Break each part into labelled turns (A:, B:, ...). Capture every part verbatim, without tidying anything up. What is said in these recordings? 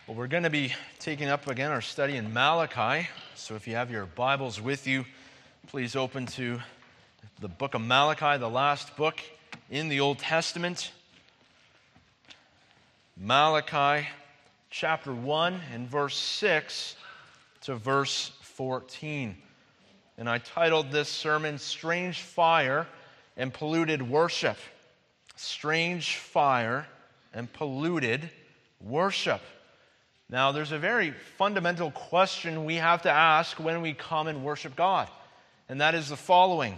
A: Well, we're going to be taking up again our study in Malachi. So if you have your Bibles with you, please open to the book of Malachi, the last book in the Old Testament. Malachi chapter one and verse six to verse fourteen. And I titled this sermon, Strange Fire and Polluted Worship. Strange Fire and Polluted Worship. Now, there's a very fundamental question we have to ask when we come and worship God, and that is the following: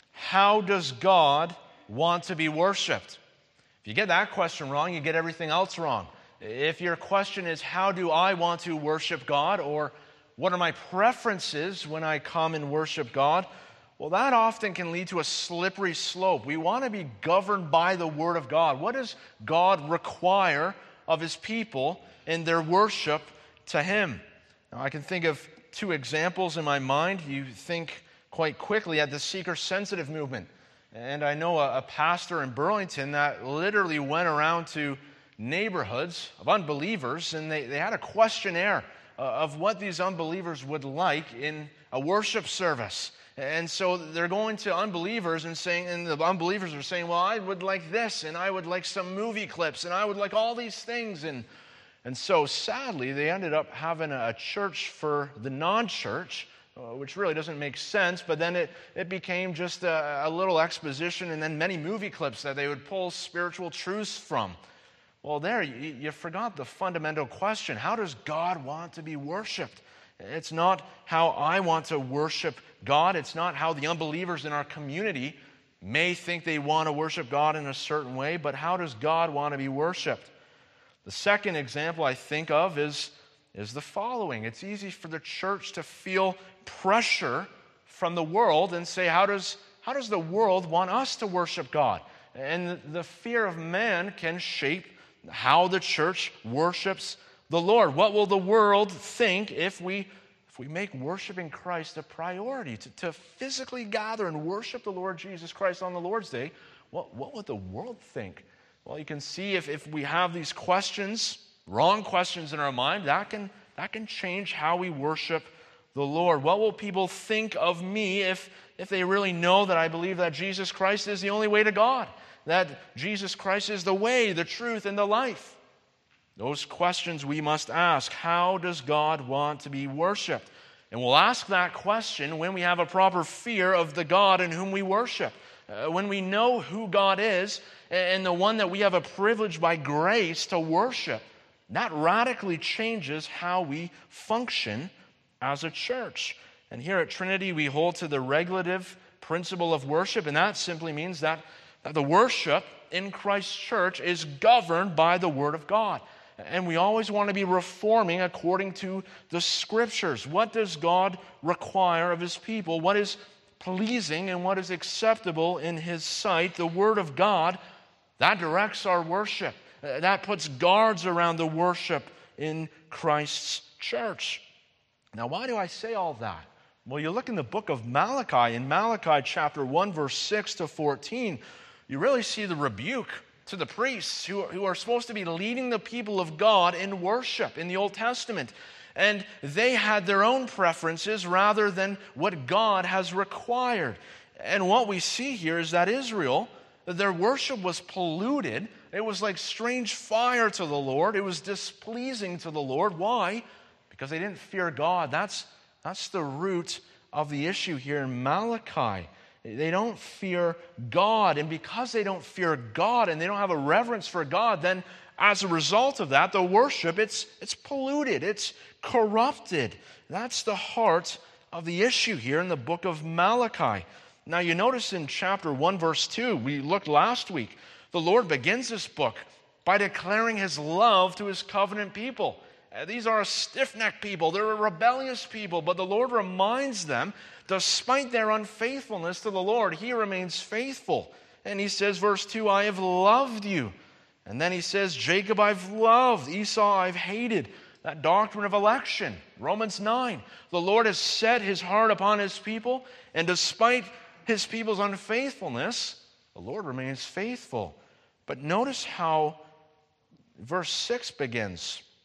A: how does God want to be worshiped? If you get that question wrong, you get everything else wrong. If your question is, how do I want to worship God, or what are my preferences when I come and worship God, well, that often can lead to a slippery slope. We want to be governed by the Word of God. What does God require of His people in their worship to Him? Now, I can think of two examples in my mind. You think quite quickly at the seeker-sensitive movement. And I know a, a pastor in Burlington that literally went around to neighborhoods of unbelievers, and they, they had a questionnaire uh, of what these unbelievers would like in a worship service. And so they're going to unbelievers and saying, and the unbelievers are saying, well, I would like this, and I would like some movie clips, and I would like all these things. And And so, sadly, they ended up having a church for the non-church, uh, which really doesn't make sense, but then it, it became just a, a little exposition and then many movie clips that they would pull spiritual truths from. Well, there, you, you forgot the fundamental question. How does God want to be worshiped? It's not how I want to worship God. It's not how the unbelievers in our community may think they want to worship God in a certain way, but how does God want to be worshiped? The second example I think of is, is the following. It's easy for the church to feel pressure from the world and say, how does, how does the world want us to worship God? And the fear of man can shape how the church worships the Lord. What will the world think if we, if we make worshiping Christ a priority? To, to physically gather and worship the Lord Jesus Christ on the Lord's Day, what, what would the world think? Well, you can see if, if we have these questions, wrong questions in our mind, that can, that can change how we worship the Lord. What will people think of me if, if they really know that I believe that Jesus Christ is the only way to God, that Jesus Christ is the way, the truth, and the life? Those questions we must ask. How does God want to be worshiped? And we'll ask that question when we have a proper fear of the God in whom we worship. Uh, when we know who God is and the one that we have a privilege by grace to worship, that radically changes how we function as a church. And here at Trinity, we hold to the regulative principle of worship, and that simply means that, that the worship in Christ's church is governed by the Word of God. And we always want to be reforming according to the Scriptures. What does God require of His people? What is pleasing and what is acceptable in His sight? The Word of God, that directs our worship. That puts guards around the worship in Christ's church. Now, why do I say all that? Well, you look in the book of Malachi, in Malachi chapter one, verse six to fourteen, you really see the rebuke to the priests who, who are supposed to be leading the people of God in worship in the Old Testament. And they had their own preferences rather than what God has required. And what we see here is that Israel, their worship was polluted. It was like strange fire to the Lord. It was displeasing to the Lord. Why? Because they didn't fear God. That's, that's the root of the issue here in Malachi. They don't fear God. And because they don't fear God and they don't have a reverence for God, then as a result of that, the worship, it's, it's polluted. It's corrupted. That's the heart of the issue here in the book of Malachi. Now, you notice in chapter one, verse two, we looked last week, the Lord begins this book by declaring His love to His covenant people. Uh, these are a stiff-necked people. They're a rebellious people, but the Lord reminds them, despite their unfaithfulness to the Lord, He remains faithful. And He says, verse two, I have loved you. And then He says, Jacob I've loved, Esau I've hated. That doctrine of election, Romans nine. The Lord has set His heart upon His people, and despite His people's unfaithfulness, the Lord remains faithful. But notice how verse six begins.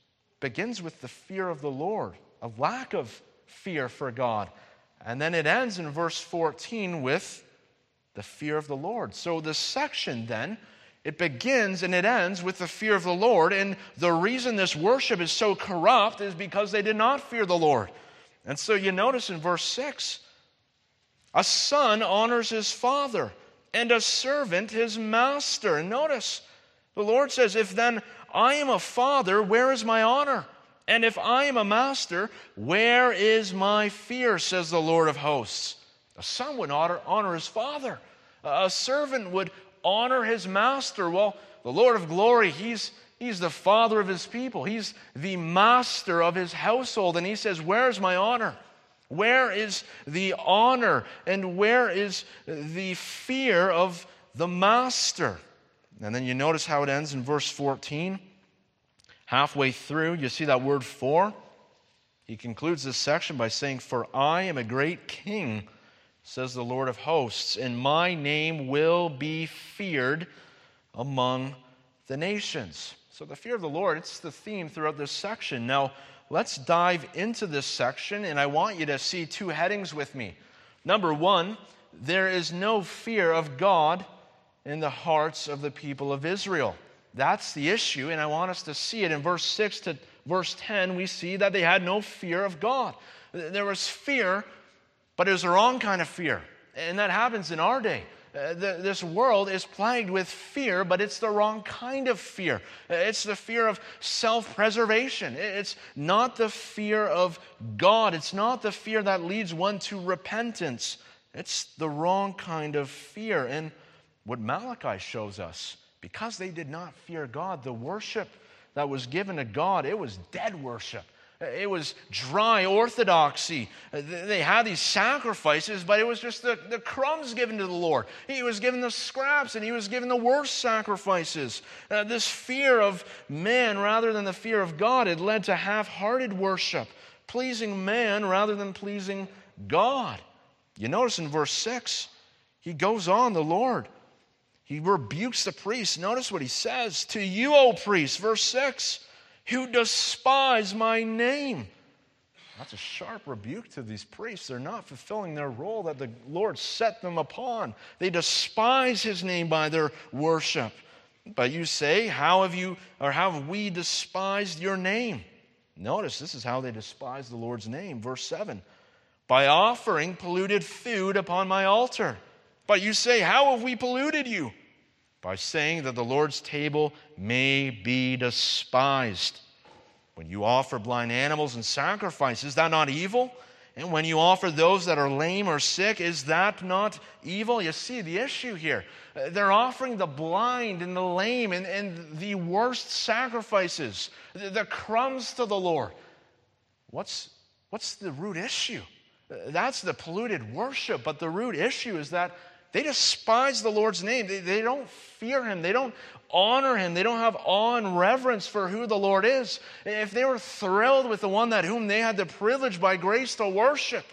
A: begins with the fear of the Lord, a lack of fear for God. And then it ends in verse fourteen with the fear of the Lord. So this section then, it begins and it ends with the fear of the Lord. And the reason this worship is so corrupt is because they did not fear the Lord. And so you notice in verse six, a son honors his father, and a servant his master. And notice, the Lord says, if then I am a father, where is my honor? And if I am a master, where is my fear, says the Lord of hosts. A son would honor, honor his father. A servant would honor his master. Well, the Lord of glory, he's, he's the father of his people. He's the master of his household. And he says, where is my honor? Where is the honor? And where is the fear of the master? And then you notice how it ends in verse fourteen. Halfway through, you see that word for. He concludes this section by saying, for I am a great king, says the Lord of hosts, and my name will be feared among the nations. So the fear of the Lord, it's the theme throughout this section. Now, let's dive into this section, and I want you to see two headings with me. Number one, there is no fear of God in the hearts of the people of Israel. That's the issue, and I want us to see it. In verse six to verse ten, we see that they had no fear of God. There was fear, but it was the wrong kind of fear. And that happens in our day. Uh, the, this world is plagued with fear, but it's the wrong kind of fear. It's the fear of self-preservation. It's not the fear of God. It's not the fear that leads one to repentance. It's the wrong kind of fear. And what Malachi shows us, because they did not fear God, the worship that was given to God, it was dead worship. It was dry orthodoxy. They had these sacrifices, but it was just the, the crumbs given to the Lord. He was given the scraps, and he was given the worst sacrifices. Uh, this fear of man rather than the fear of God had led to half-hearted worship, pleasing man rather than pleasing God. You notice in verse six, he goes on, the Lord. He rebukes the priests. Notice what he says. To you, O priests, verse six, who despise my name. That's a sharp rebuke to these priests. They're not fulfilling their role that the Lord set them upon. They despise his name by their worship. But you say, how have you, or how have we despised your name? Notice this is how they despise the Lord's name. Verse seven, by offering polluted food upon my altar. But you say, how have we polluted you? By saying that the Lord's table may be despised. When you offer blind animals and sacrifice, is that not evil? And when you offer those that are lame or sick, is that not evil? You see the issue here. They're offering the blind and the lame and, and the worst sacrifices, the, the crumbs to the Lord. What's, what's the root issue? That's the polluted worship, but the root issue is that they despise the Lord's name. They, they don't fear him. They don't honor him. They don't have awe and reverence for who the Lord is. If they were thrilled with the one that whom they had the privilege by grace to worship,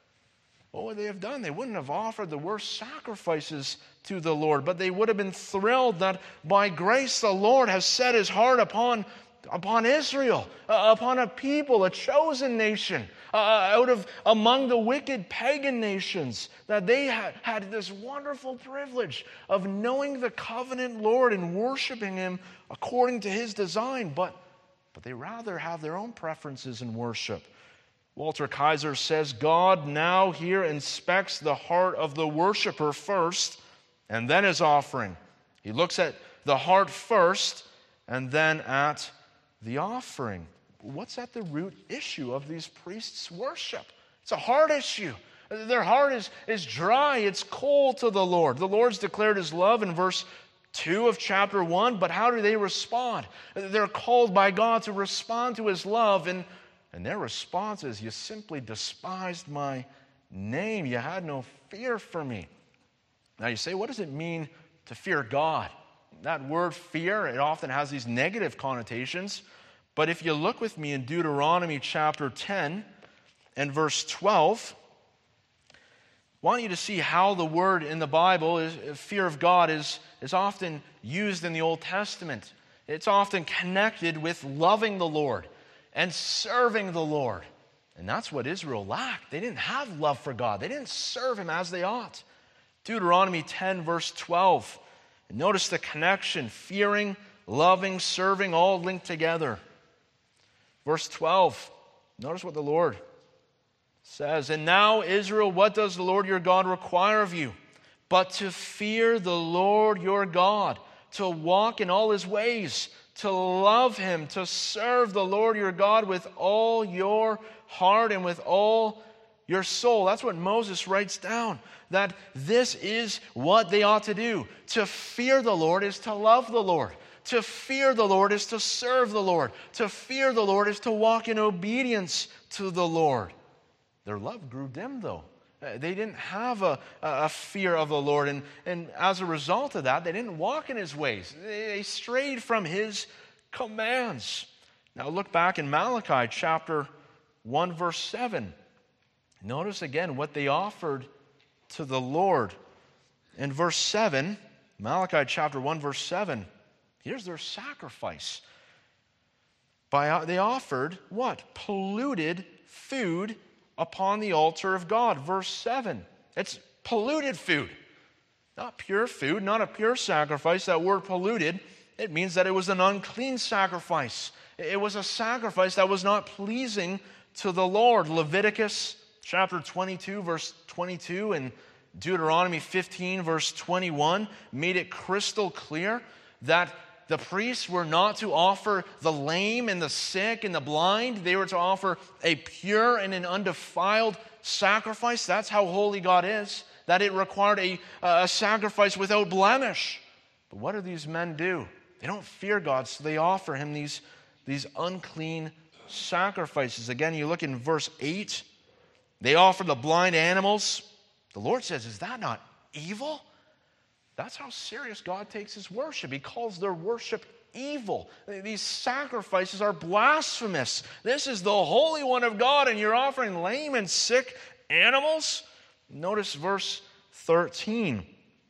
A: what would they have done? They wouldn't have offered the worst sacrifices to the Lord, but they would have been thrilled that by grace the Lord has set his heart upon upon Israel, uh, upon a people, a chosen nation, uh, out of among the wicked pagan nations, that they had, had this wonderful privilege of knowing the covenant Lord and worshiping him according to his design, but, but they rather have their own preferences in worship. Walter Kaiser says, God now here inspects the heart of the worshiper first, and then his offering. He looks at the heart first, and then at the offering. What's at the root issue of these priests' worship? It's a heart issue. Their heart is, is dry. It's cold to the Lord. The Lord's declared his love in verse two of chapter one, but how do they respond? They're called by God to respond to his love, and, and their response is, you simply despised my name. You had no fear for me. Now you say, what does it mean to fear God? That word fear, it often has these negative connotations. But if you look with me in Deuteronomy chapter ten and verse twelve, I want you to see how the word in the Bible, is, fear of God, is, is often used in the Old Testament. It's often connected with loving the Lord. and serving the Lord. And that's what Israel lacked. They didn't have love for God. They didn't serve him as they ought. Deuteronomy ten, verse twelve. And notice the connection. Fearing, loving, serving, all linked together. Verse twelve. Notice what the Lord says. And now, Israel, what does the Lord your God require of you? But to fear the Lord your God, to walk in all his ways, to love him, to serve the Lord your God with all your heart and with all your soul. That's what Moses writes down, that this is what they ought to do. To fear the Lord is to love the Lord. To fear the Lord is to serve the Lord. To fear the Lord is to walk in obedience to the Lord. Their love grew dim, though. They didn't have a, a fear of the Lord, and, and as a result of that, they didn't walk in his ways. They strayed from his commands. Now look back in Malachi chapter one, verse seven. Notice again what they offered to the Lord. In verse seven, Malachi chapter one, verse seven, here's their sacrifice. By, they offered what? Polluted food upon the altar of God. Verse seven. It's polluted food. Not pure food, not a pure sacrifice. That word polluted, it means that it was an unclean sacrifice. It was a sacrifice that was not pleasing to the Lord. Leviticus chapter twenty-two, verse twenty-two, and Deuteronomy fifteen, verse twenty-one made it crystal clear that the priests were not to offer the lame and the sick and the blind. They were to offer a pure and an undefiled sacrifice. That's how holy God is, that it required a, a sacrifice without blemish. But what do these men do? They don't fear God, so they offer him these, these unclean sacrifices. Again, you look in verse eight. They offer the blind animals. The Lord says, is that not evil? That's how serious God takes his worship. He calls their worship evil. These sacrifices are blasphemous. This is the Holy One of God, and you're offering lame and sick animals? Notice verse thirteen.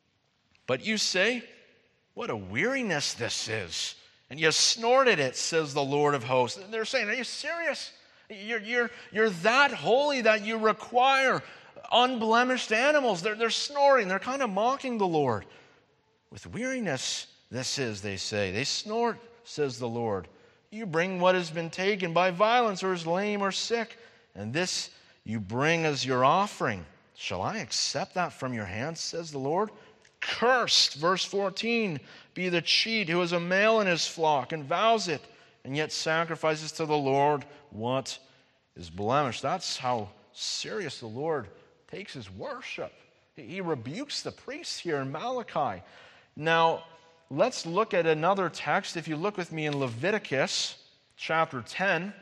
A: But you say, what a weariness this is. And you snorted it, says the Lord of hosts. They're saying, are you serious? You're, you're, you're that holy that you require unblemished animals. They're, they're snoring. They're kind of mocking the Lord. With weariness, this is, they say. They snort, says the Lord. You bring what has been taken by violence or is lame or sick, and this you bring as your offering. Shall I accept that from your hands, says the Lord? Cursed, verse fourteen, be the cheat who is a male in his flock and vows it, and yet sacrifices to the Lord what is blemished. That's how serious the Lord takes his worship. He rebukes the priests here in Malachi. Now, let's look at another text. If you look with me in Leviticus chapter ten,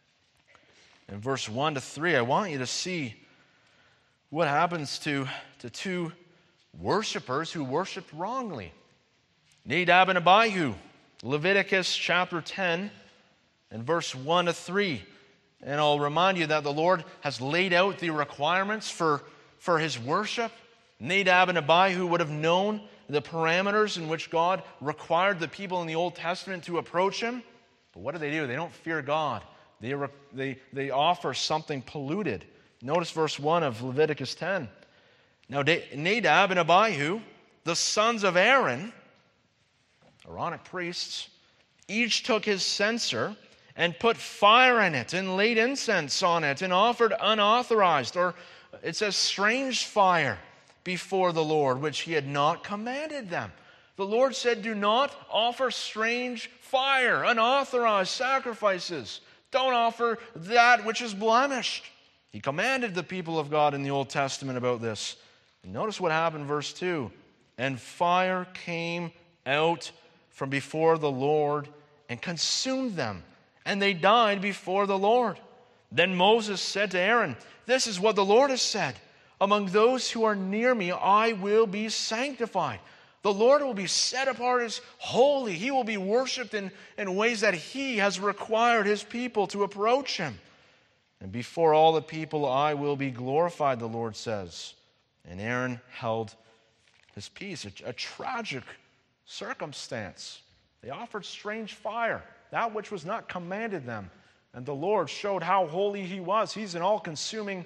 A: in verse one to three, I want you to see what happens to, to two worshipers who worshiped wrongly. Nadab and Abihu, Leviticus chapter ten, and verse one to three. And I'll remind you that the Lord has laid out the requirements for, for his worship. Nadab and Abihu would have known the parameters in which God required the people in the Old Testament to approach him. But what do they do? They don't fear God. They, they, they offer something polluted. Notice verse one of Leviticus ten. Now Nadab and Abihu, the sons of Aaron, Aaronic priests, each took his censer and put fire in it and laid incense on it and offered unauthorized, or it says strange fire, before the Lord, which he had not commanded them. The Lord said, do not offer strange fire, unauthorized sacrifices. Don't offer that which is blemished. He commanded the people of God in the Old Testament about this. And notice what happened, verse two. And fire came out from before the Lord and consumed them, and they died before the Lord. Then Moses said to Aaron, this is what the Lord has said. Among those who are near me, I will be sanctified. The Lord will be set apart as holy. He will be worshipped in, in ways that he has required his people to approach him. And before all the people, I will be glorified, the Lord says. And Aaron held his peace. A, a tragic circumstance. They offered strange fire, that which was not commanded them And the Lord showed how holy he was. He's an all-consuming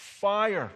A: fire.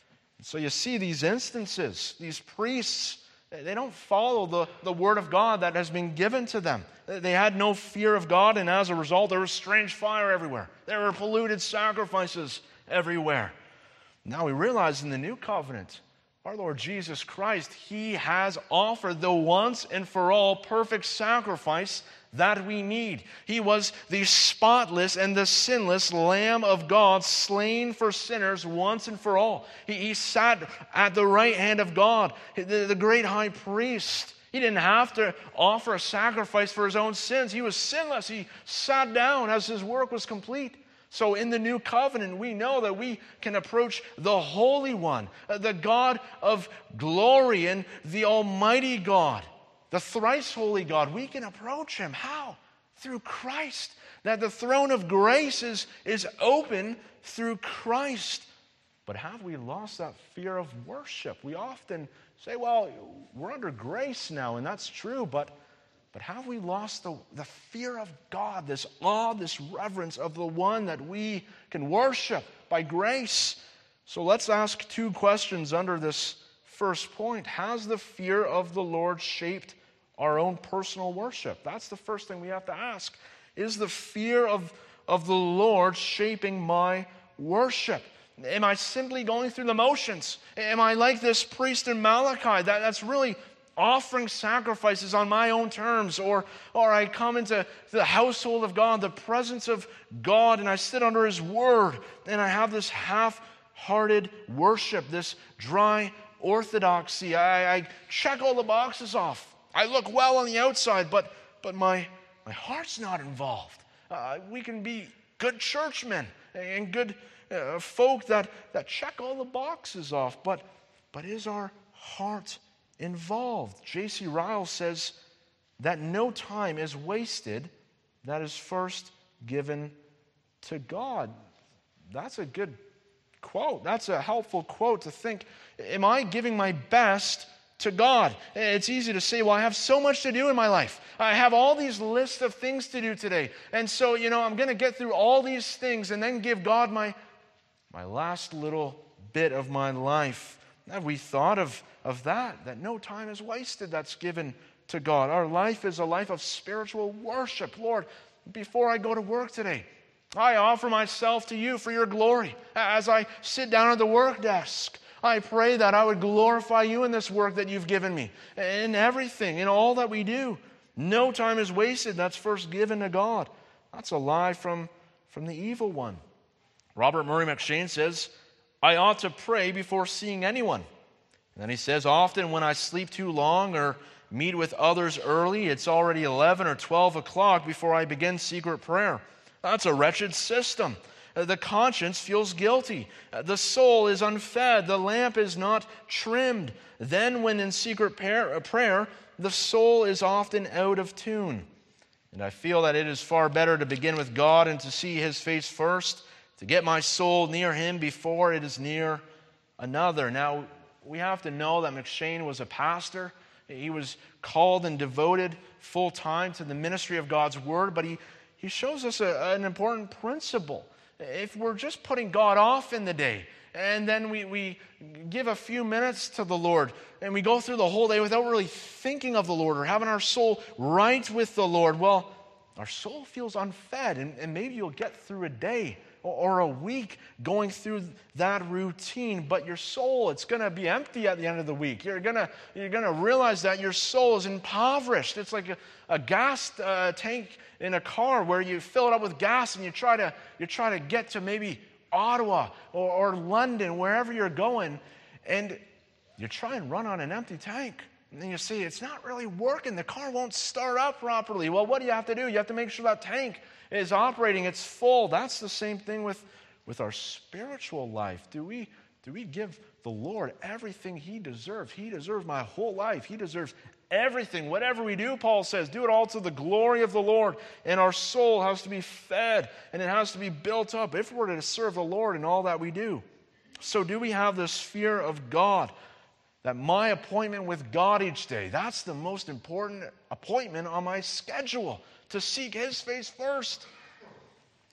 A: So you see these instances, these priests, they don't follow the, the word of God that has been given to them. They had no fear of God, and as a result, there was strange fire everywhere. There were polluted sacrifices everywhere. Now we realize in the new covenant, our Lord Jesus Christ, he has offered the once and for all perfect sacrifice that we need. He was the spotless and the sinless Lamb of God, slain for sinners once and for all. He, he sat at the right hand of God, the, the great high priest. He didn't have to offer a sacrifice for his own sins. He was sinless. He sat down as his work was complete. So in the new covenant, we know that we can approach the Holy One, the God of glory and the Almighty God, the thrice holy God. We can approach him. How? Through Christ. That the throne of grace is, is open through Christ. But have we lost that fear of worship? We often say, well, we're under grace now, and that's true, but But have we lost the, the fear of God, this awe, this reverence of the one that we can worship by grace? So let's ask two questions under this first point. Has the fear of the Lord shaped our own personal worship? That's the first thing we have to ask. Is the fear of, of the Lord shaping my worship? Am I simply going through the motions? Am I like this priest in Malachi that, that's really offering sacrifices on my own terms, or, or I come into the household of God, the presence of God, and I sit under his word, and I have this half-hearted worship, this dry orthodoxy. I, I check all the boxes off. I look well on the outside, but, but my, my heart's not involved. Uh, we can be good churchmen and good uh, folk that, that check all the boxes off, but, but is our heart involved? J C Ryle says that no time is wasted that is first given to God. That's a good quote. That's a helpful quote to think, am I giving my best to God? It's easy to say, well, I have so much to do in my life. I have all these lists of things to do today. And so, you know, I'm going to get through all these things and then give God my, my last little bit of my life. Have we thought of, of that? That no time is wasted that's given to God. Our life is a life of spiritual worship. Lord, before I go to work today, I offer myself to you for your glory. As I sit down at the work desk, I pray that I would glorify you in this work that you've given me. In everything, in all that we do. No time is wasted that's first given to God. That's a lie from, from the evil one. Robert Murray McCheyne says, I ought to pray before seeing anyone. And then he says, often when I sleep too long or meet with others early, it's already eleven or twelve o'clock before I begin secret prayer. That's a wretched system. The conscience feels guilty. The soul is unfed. The lamp is not trimmed. Then when in secret prayer, the soul is often out of tune. And I feel that it is far better to begin with God and to see his face first, to get my soul near him before it is near another. Now, we have to know that McCheyne was a pastor. He was called and devoted full time to the ministry of God's word, but he, he shows us a, an important principle. If we're just putting God off in the day, and then we, we give a few minutes to the Lord, and we go through the whole day without really thinking of the Lord or having our soul right with the Lord, well, our soul feels unfed, and, and maybe you'll get through a day or a week going through that routine, but your soul, it's going to be empty at the end of the week. You're going to you're going to realize that your soul is impoverished. It's like a, a gas uh, tank in a car where you fill it up with gas and you try to you try to get to maybe Ottawa or, or London, wherever you're going, and you try and run on an empty tank. And then you see it's not really working. The car won't start up properly. Well, what do you have to do? You have to make sure that tank is operating, it's full. That's the same thing with, with our spiritual life. Do we, do we give the Lord everything he deserves? He deserves my whole life. He deserves everything. Whatever we do, Paul says, do it all to the glory of the Lord. And our soul has to be fed, and it has to be built up if we're to serve the Lord in all that we do. So do we have this fear of God? That my appointment with God each day, that's the most important appointment on my schedule, to seek his face first.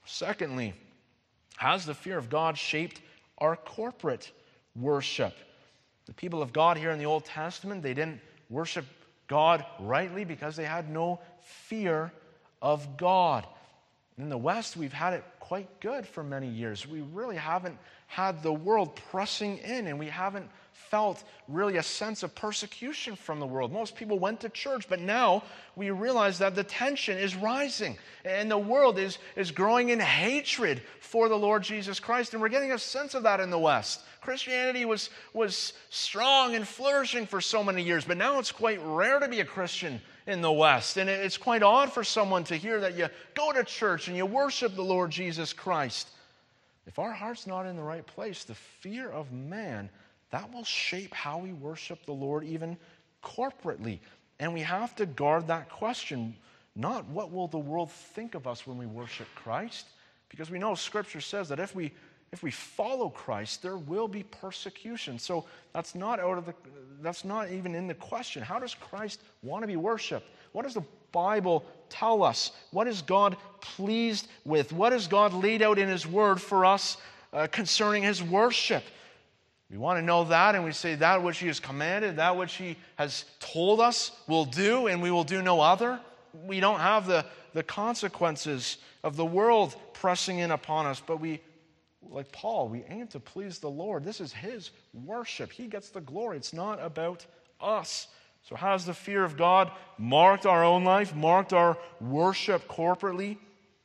A: Secondly, has the fear of God shaped our corporate worship? The people of God here in the Old Testament, they didn't worship God rightly because they had no fear of God. In the West, we've had it quite good for many years. We really haven't had the world pressing in, and we haven't felt really a sense of persecution from the world. Most people went to church, but now we realize that the tension is rising, and the world is, is growing in hatred for the Lord Jesus Christ, and we're getting a sense of that in the West. Christianity was, was strong and flourishing for so many years, but now it's quite rare to be a Christian in the West. And it's quite odd for someone to hear that you go to church and you worship the Lord Jesus Christ. If our heart's not in the right place, the fear of man, that will shape how we worship the Lord even corporately. And we have to guard that question. Not what will the world think of us when we worship Christ? Because we know Scripture says that if we If we follow Christ, there will be persecution. So that's not out of the that's not even in the question. How does Christ want to be worshipped? What does the Bible tell us? What is God pleased with? What has God laid out in His Word for us uh, concerning His worship? We want to know that, and we say that which He has commanded, that which He has told us we'll do, and we will do no other. We don't have the, the consequences of the world pressing in upon us, but we Like Paul, we aim to please the Lord. This is His worship. He gets the glory. It's not about us. So has the fear of God marked our own life, marked our worship corporately?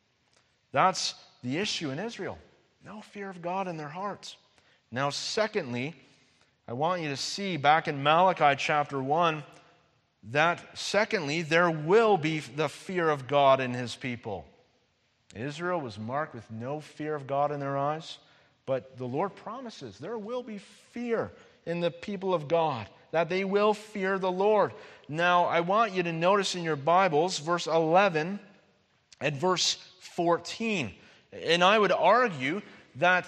A: That's the issue in Israel. No fear of God in their hearts. Now, secondly, I want you to see back in Malachi chapter one that, secondly, there will be the fear of God in His people. Israel was marked with no fear of God in their eyes, but the Lord promises there will be fear in the people of God, that they will fear the Lord. Now, I want you to notice in your Bibles, verse eleven and verse fourteen. And I would argue that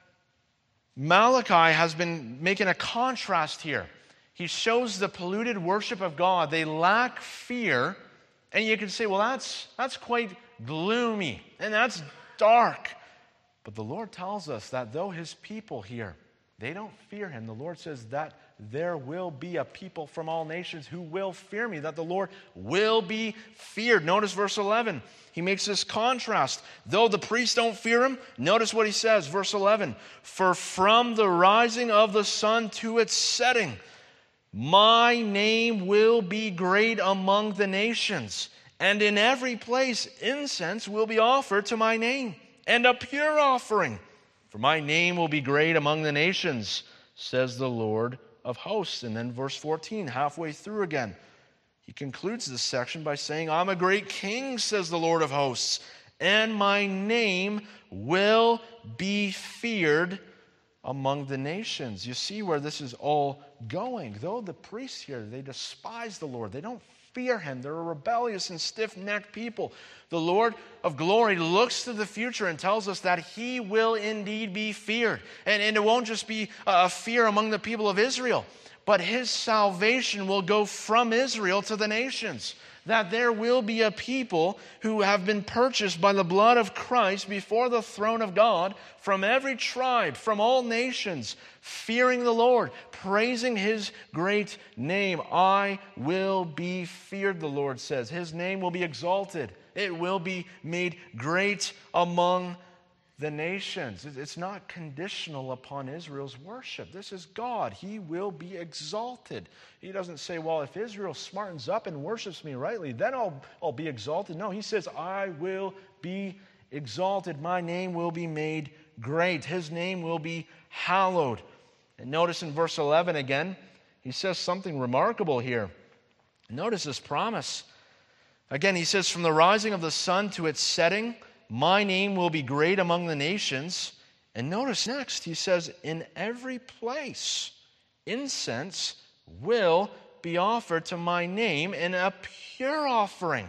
A: Malachi has been making a contrast here. He shows the polluted worship of God. They lack fear, and you can say, well, that's, that's quite gloomy, and that's dark. But the Lord tells us that though His people here, they don't fear Him, the Lord says that there will be a people from all nations who will fear me, that the Lord will be feared. Notice verse eleven. He makes this contrast. Though the priests don't fear Him, notice what He says, verse eleven. For from the rising of the sun to its setting, my name will be great among the nations. And in every place incense will be offered to my name, and a pure offering. For my name will be great among the nations, says the Lord of hosts. And then verse fourteen, halfway through again, he concludes this section by saying, I'm a great king, says the Lord of hosts, and my name will be feared among the nations. You see where this is all going. Though the priests here, they despise the Lord. They don't fear Him. They're a rebellious and stiff-necked people. The Lord of glory looks to the future and tells us that He will indeed be feared. And, and it won't just be a fear among the people of Israel, but His salvation will go from Israel to the nations. That there will be a people who have been purchased by the blood of Christ before the throne of God from every tribe, from all nations, fearing the Lord, praising His great name. I will be feared, the Lord says. His name will be exalted. It will be made great among the nations. It's not conditional upon Israel's worship. This is God. He will be exalted. He doesn't say, well, if Israel smartens up and worships me rightly, then I'll, I'll be exalted. No, He says, I will be exalted. My name will be made great. His name will be hallowed. And notice in verse eleven again, He says something remarkable here. Notice this promise. Again, He says, from the rising of the sun to its setting, my name will be great among the nations. And notice next, He says, in every place incense will be offered to my name in a pure offering.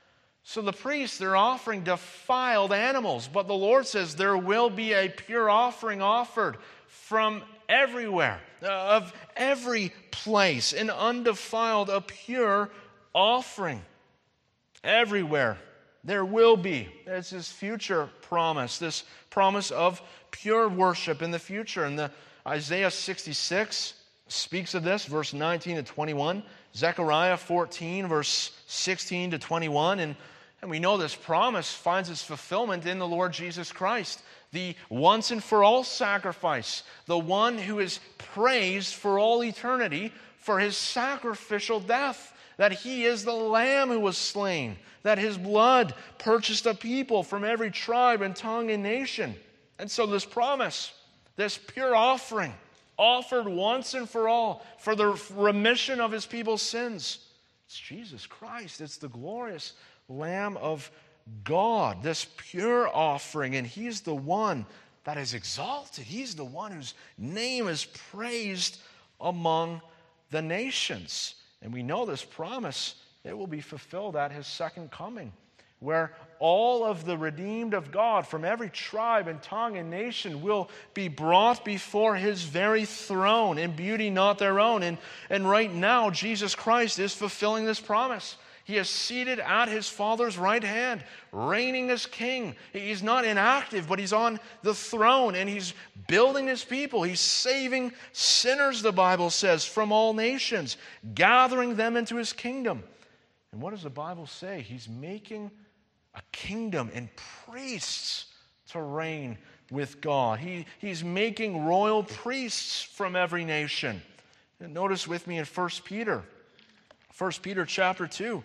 A: So the priests, they're offering defiled animals, but the Lord says there will be a pure offering offered from everywhere, of every place, an undefiled, a pure offering. Everywhere There will be. It's his future promise, this promise of pure worship in the future. And the Isaiah sixty-six speaks of this, verse nineteen to twenty-one. Zechariah fourteen, verse sixteen to twenty-one. And, and we know this promise finds its fulfillment in the Lord Jesus Christ, the once and for all sacrifice, the one who is praised for all eternity for his sacrificial death, that he is the Lamb who was slain, that his blood purchased a people from every tribe and tongue and nation. And so this promise, this pure offering, offered once and for all for the remission of his people's sins, it's Jesus Christ. It's the glorious Lamb of God, this pure offering, and he's the one that is exalted. He's the one whose name is praised among the nations. And we know this promise, it will be fulfilled at his second coming, where all of the redeemed of God from every tribe and tongue and nation will be brought before his very throne in beauty not their own. And, and right now, Jesus Christ is fulfilling this promise. He is seated at his Father's right hand, reigning as king. He's not inactive, but he's on the throne, and he's building his people. He's saving sinners, the Bible says, from all nations, gathering them into his kingdom. And what does the Bible say? He's making a kingdom and priests to reign with God. He, he's making royal priests from every nation. And notice with me in First Peter, First Peter chapter two.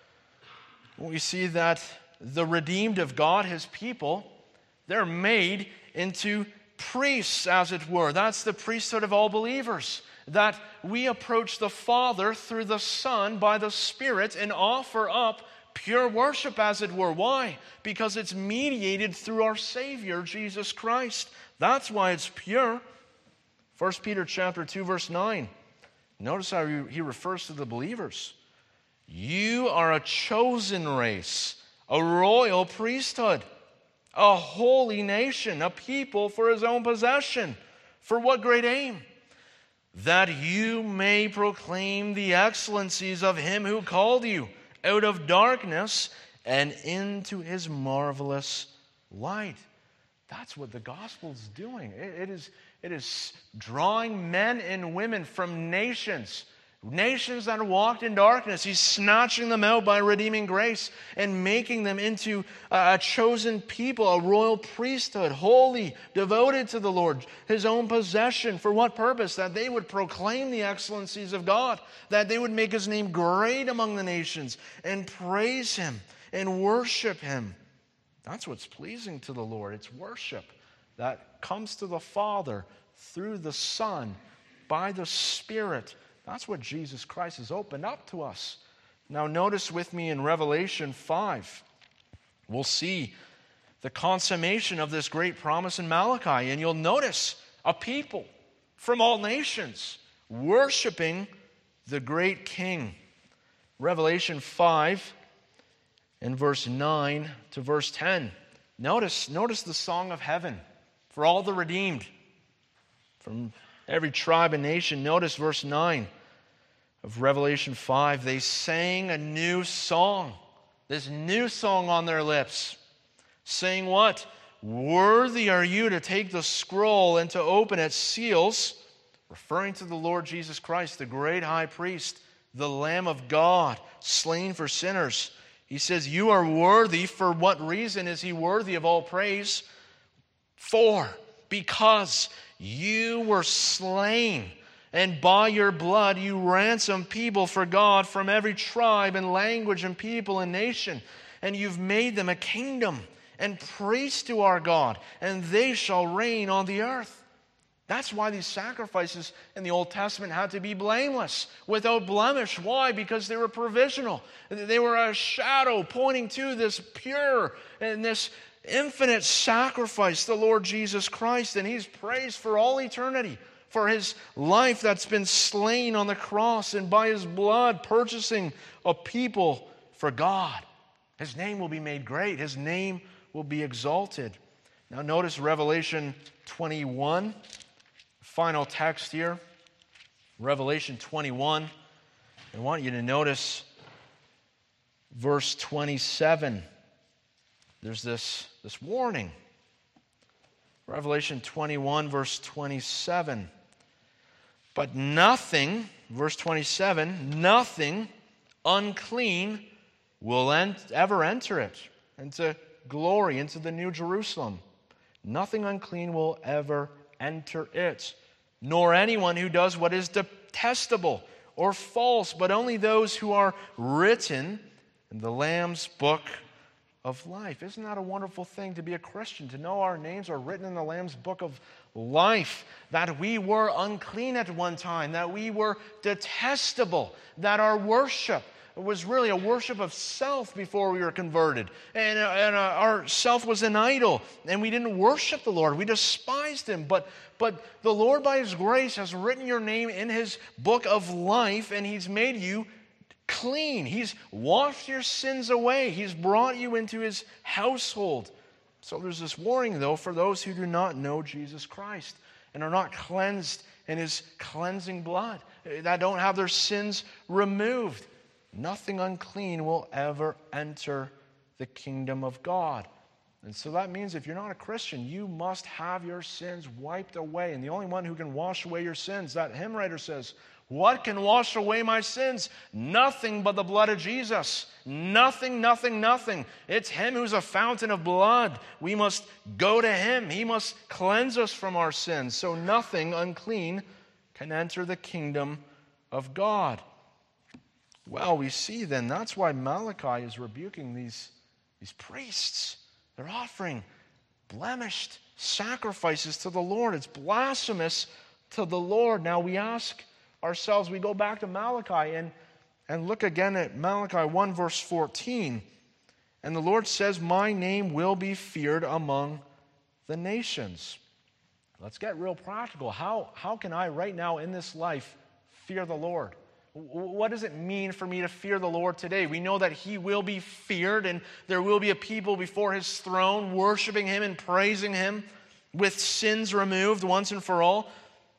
A: We see that the redeemed of God, his people, they're made into priests, as it were. That's the priesthood of all believers. That we approach the Father through the Son by the Spirit and offer up pure worship, as it were. Why? Because it's mediated through our Savior, Jesus Christ. That's why it's pure. First Peter chapter two, verse nine. Notice how he refers to the believers. You are a chosen race, a royal priesthood, a holy nation, a people for his own possession. For what great aim? That you may proclaim the excellencies of him who called you out of darkness and into his marvelous light. That's what the gospel is doing. It, it is, it is drawing men and women from nations, nations that walked in darkness. He's snatching them out by redeeming grace and making them into a chosen people, a royal priesthood, holy, devoted to the Lord, his own possession. For what purpose? That they would proclaim the excellencies of God, that they would make his name great among the nations and praise him and worship him. That's what's pleasing to the Lord. It's worship that comes to the Father through the Son by the Spirit. That's what Jesus Christ has opened up to us. Now notice with me in Revelation five, we'll see the consummation of this great promise in Malachi. And you'll notice a people from all nations worshiping the great King. Revelation five and verse nine to verse ten. Notice, notice the song of heaven for all the redeemed from every tribe and nation. Notice verse nine of Revelation five. They sang a new song. This new song on their lips. Saying what? Worthy are you to take the scroll and to open its seals. Referring to the Lord Jesus Christ, the great high priest, the Lamb of God, slain for sinners. He says, you are worthy. For what reason is he worthy of all praise? For, because you were slain, and by your blood you ransomed people for God from every tribe and language and people and nation. And you've made them a kingdom and priests to our God, and they shall reign on the earth. That's why these sacrifices in the Old Testament had to be blameless, without blemish. Why? Because they were provisional. They were a shadow pointing to this pure and this infinite sacrifice, the Lord Jesus Christ. And he's praised for all eternity for his life that's been slain on the cross, and by his blood purchasing a people for God. His name will be made great. His name will be exalted. Now notice Revelation twenty-one. Final text here, Revelation twenty-one. I want you to notice verse twenty-seven. there's this, this warning. Revelation twenty-one, verse twenty-seven. But nothing, verse twenty-seven, nothing unclean will ent- ever enter it, into glory, into the New Jerusalem. Nothing unclean will ever enter it, nor anyone who does what is detestable or false, but only those who are written in the Lamb's book of life. Isn't that a wonderful thing to be a Christian, to know our names are written in the Lamb's book of life, that we were unclean at one time, that we were detestable, that our worship was really a worship of self before we were converted, and, uh, and uh, our self was an idol, and we didn't worship the Lord, we despised Him, but but the Lord by His grace has written your name in His book of life, and He's made you clean. He's washed your sins away. He's brought you into His household. So there's this warning, though, for those who do not know Jesus Christ and are not cleansed in His cleansing blood, that don't have their sins removed. Nothing unclean will ever enter the kingdom of God. And so that means if you're not a Christian, you must have your sins wiped away. And the only one who can wash away your sins, that hymn writer says, what can wash away my sins? Nothing but the blood of Jesus. Nothing, nothing, nothing. It's Him who's a fountain of blood. We must go to Him. He must cleanse us from our sins. So nothing unclean can enter the kingdom of God. Well, we see then that's why Malachi is rebuking these, these priests. They're offering blemished sacrifices to the Lord. It's blasphemous to the Lord. Now we ask ourselves, we go back to Malachi and, and look again at Malachi one verse fourteen. And the Lord says, my name will be feared among the nations. Let's get real practical. How, how can I right now in this life fear the Lord? What does it mean for me to fear the Lord today? We know that He will be feared, and there will be a people before His throne worshiping Him and praising Him with sins removed once and for all.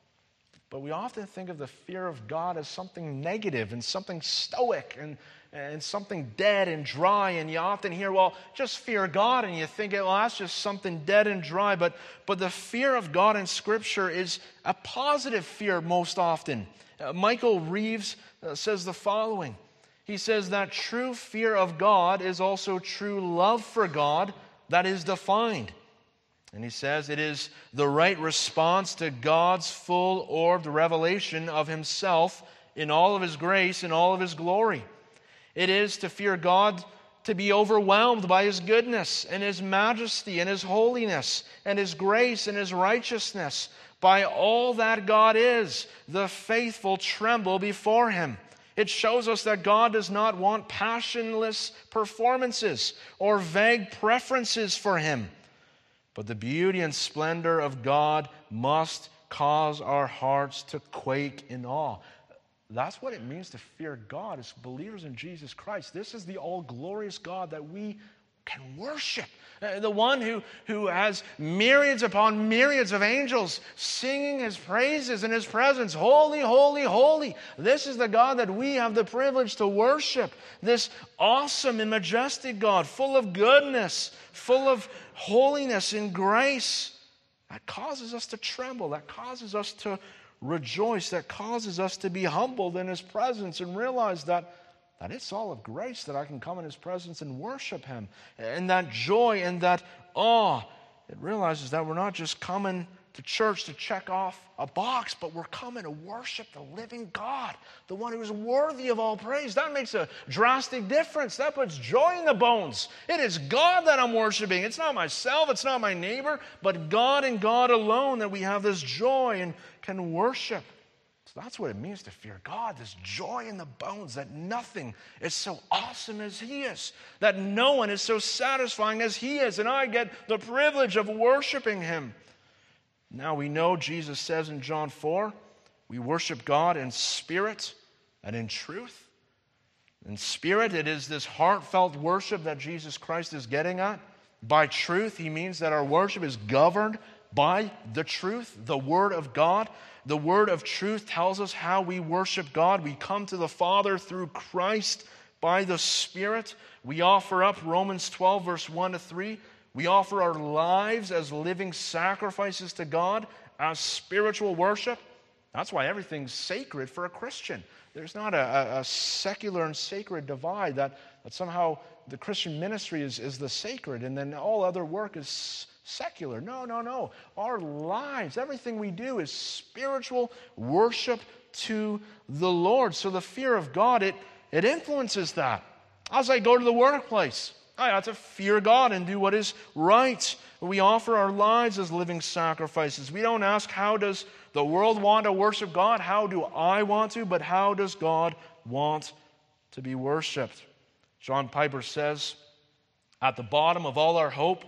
A: But we often think of the fear of God as something negative and something stoic and, and something dead and dry. And you often hear, well, just fear God. And you think, well, that's just something dead and dry. But, but the fear of God in Scripture is a positive fear most often. Uh, Michael Reeves uh, says the following. He says that true fear of God is also true love for God that is defined. And he says it is the right response to God's full-orbed revelation of Himself in all of His grace and all of His glory. It is to fear God to be overwhelmed by His goodness and His majesty and His holiness and His grace and His righteousness. By all that God is, the faithful tremble before Him. It shows us that God does not want passionless performances or vague preferences for Him. But the beauty and splendor of God must cause our hearts to quake in awe. That's what it means to fear God as believers in Jesus Christ. This is the all-glorious God that we can worship. Uh, the one who, who has myriads upon myriads of angels singing His praises in His presence. Holy, holy, holy. This is the God that we have the privilege to worship. This awesome and majestic God, full of goodness, full of holiness and grace. That causes us to tremble. That causes us to rejoice. That causes us to be humbled in His presence and realize that That it's all of grace that I can come in His presence and worship Him. And that joy and that awe, it realizes that we're not just coming to church to check off a box, but we're coming to worship the living God, the one who is worthy of all praise. That makes a drastic difference. That puts joy in the bones. It is God that I'm worshiping. It's not myself, it's not my neighbor, but God and God alone that we have this joy and can worship. So that's what it means to fear God, this joy in the bones, that nothing is so awesome as He is, that no one is so satisfying as He is, and I get the privilege of worshiping Him. Now we know Jesus says in John four, we worship God in spirit and in truth. In spirit, it is this heartfelt worship that Jesus Christ is getting at. By truth, He means that our worship is governed by the truth, the Word of God. The Word of truth tells us how we worship God. We come to the Father through Christ by the Spirit. We offer up, Romans twelve, verse one to three, we offer our lives as living sacrifices to God, as spiritual worship. That's why everything's sacred for a Christian. There's not a, a secular and sacred divide that, that somehow the Christian ministry is, is the sacred and then all other work is secular. No, no, no. Our lives, everything we do is spiritual worship to the Lord. So the fear of God, it, it influences that. As I go to the workplace, I have to fear God and do what is right. We offer our lives as living sacrifices. We don't ask, how does the world want to worship God? How do I want to? But how does God want to be worshiped? John Piper says, at the bottom of all our hope,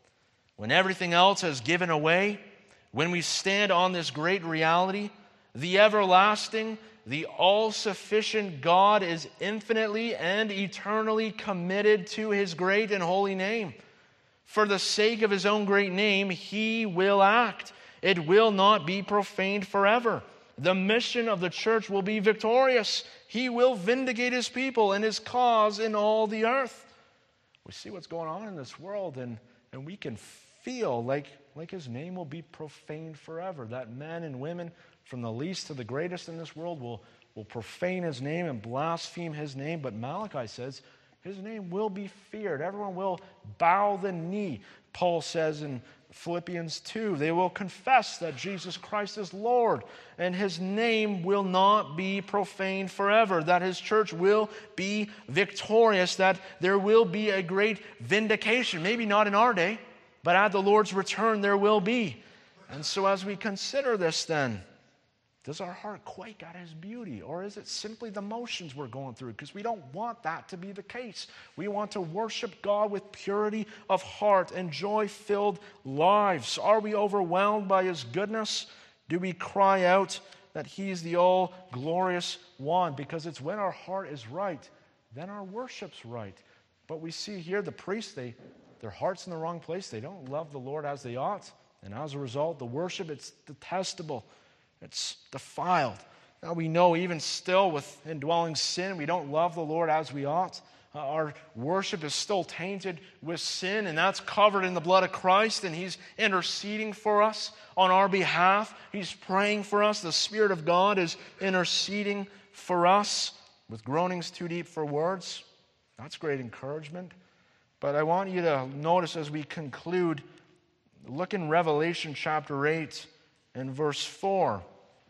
A: when everything else has given away, when we stand on this great reality, the everlasting, the all-sufficient God is infinitely and eternally committed to His great and holy name. For the sake of His own great name, He will act. It will not be profaned forever. The mission of the church will be victorious. He will vindicate His people and His cause in all the earth. We see what's going on in this world, and, and we can feel like, like His name will be profaned forever. That men and women, from the least to the greatest in this world, will, will profane His name and blaspheme His name. But Malachi says His name will be feared. Everyone will bow the knee. Paul says in Philippians two, they will confess that Jesus Christ is Lord, and His name will not be profaned forever, that His church will be victorious, that there will be a great vindication. Maybe not in our day, but at the Lord's return there will be. And so as we consider this then, does our heart quake at His beauty? Or is it simply the motions we're going through? Because we don't want that to be the case. We want to worship God with purity of heart and joy-filled lives. Are we overwhelmed by His goodness? Do we cry out that He's the all-glorious one? Because it's when our heart is right, then our worship's right. But we see here the priests, they, their heart's in the wrong place. They don't love the Lord as they ought. And as a result, the worship, it's detestable. It's defiled. Now we know even still with indwelling sin, we don't love the Lord as we ought. Uh, our worship is still tainted with sin, and that's covered in the blood of Christ, and He's interceding for us on our behalf. He's praying for us. The Spirit of God is interceding for us with groanings too deep for words. That's great encouragement. But I want you to notice as we conclude, look in Revelation chapter eight and verse four.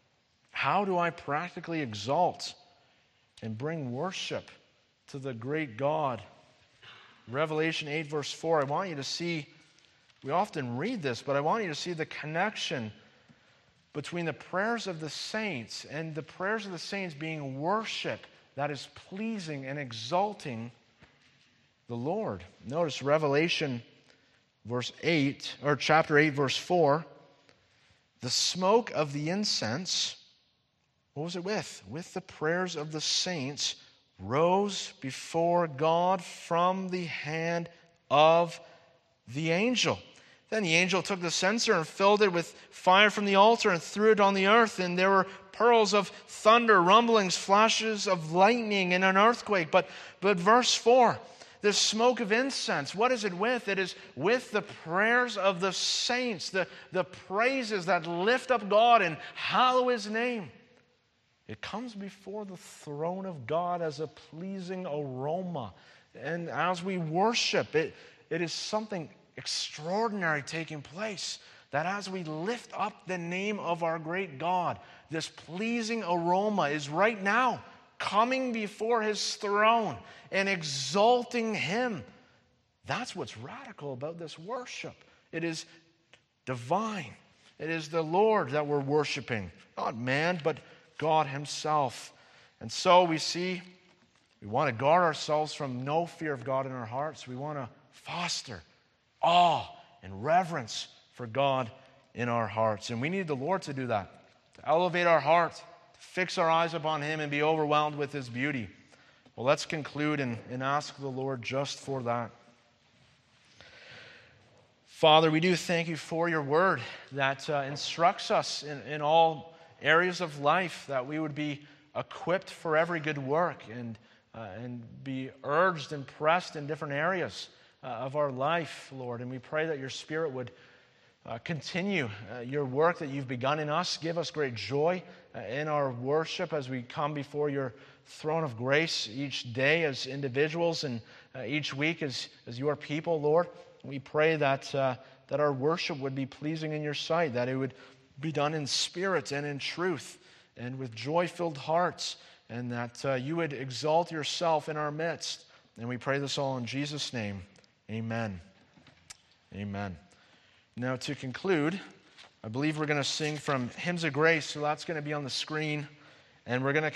A: How do I practically exalt and bring worship to the great God? Revelation eight verse four, I want you to see, we often read this, but I want you to see the connection between the prayers of the saints and the prayers of the saints being worship that is pleasing and exalting the Lord. Notice Revelation verse eight, or chapter eight verse four. The smoke of the incense, what was it with? With the prayers of the saints, rose before God from the hand of the angel. Then the angel took the censer and filled it with fire from the altar and threw it on the earth. And there were pearls of thunder, rumblings, flashes of lightning, and an earthquake. But, but verse four, the smoke of incense, what is it with? It is with the prayers of the saints, the, the praises that lift up God and hallow His name. It comes before the throne of God as a pleasing aroma. And as we worship, it, it is something extraordinary taking place. That as we lift up the name of our great God, this pleasing aroma is right now coming before His throne and exalting Him. That's what's radical about this worship. It is divine. It is the Lord that we're worshiping. Not man, but God Himself. And so we see, we want to guard ourselves from no fear of God in our hearts. We want to foster awe and reverence for God in our hearts. And we need the Lord to do that, to elevate our heart, to fix our eyes upon Him and be overwhelmed with His beauty. Well, let's conclude and, and ask the Lord just for that. Father, we do thank You for Your word that uh, instructs us in, in all areas of life, that we would be equipped for every good work, and uh, and be urged and pressed in different areas uh, of our life, Lord. And we pray that your Spirit would uh, continue uh, your work that you've begun in us. Give us great joy uh, in our worship as we come before your throne of grace each day as individuals and uh, each week as, as your people, Lord. We pray that, uh, that our worship would be pleasing in your sight, that it would be done in spirit and in truth and with joy-filled hearts, and that uh, you would exalt yourself in our midst. And we pray this all in Jesus' name. Amen. Amen. Now, to conclude, I believe we're going to sing from Hymns of Grace, so that's going to be on the screen, and we're going to